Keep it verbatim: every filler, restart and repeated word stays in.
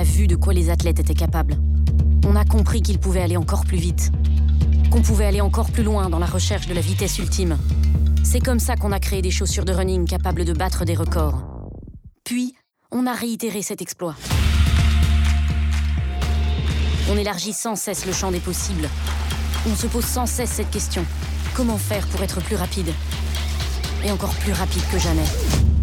a vu de quoi les athlètes étaient capables. On a compris qu'ils pouvaient aller encore plus vite. Qu'on pouvait aller encore plus loin dans la recherche de la vitesse ultime. C'est comme ça qu'on a créé des chaussures de running capables de battre des records. Puis, on a réitéré cet exploit. On élargit sans cesse le champ des possibles. On se pose sans cesse cette question. Comment faire pour être plus rapide ? Et encore plus rapide que jamais.